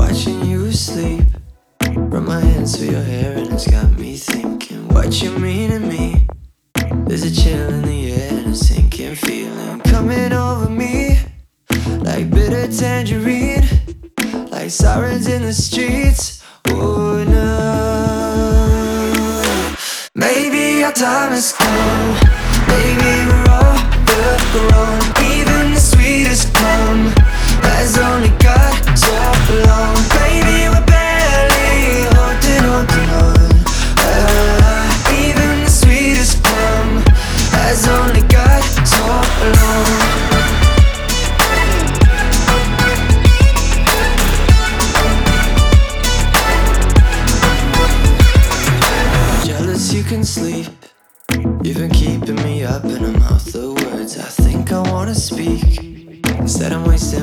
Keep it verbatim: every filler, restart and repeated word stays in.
watching you sleep. Run my hands through your hair and it's got me thinking what you mean to me. There's a chill in the air and a sinking feeling coming over me, like bitter tangerine, like sirens in the streets. Oh no, maybe our time has come. Maybe we're overgrown. Even the sweetest poem has only got so long. Maybe we're barely holding, holding on. Uh, even the sweetest poem has only got so long. You can sleep. You've been keeping me up in a mouth of words I think I wanna speak. Instead I'm wasting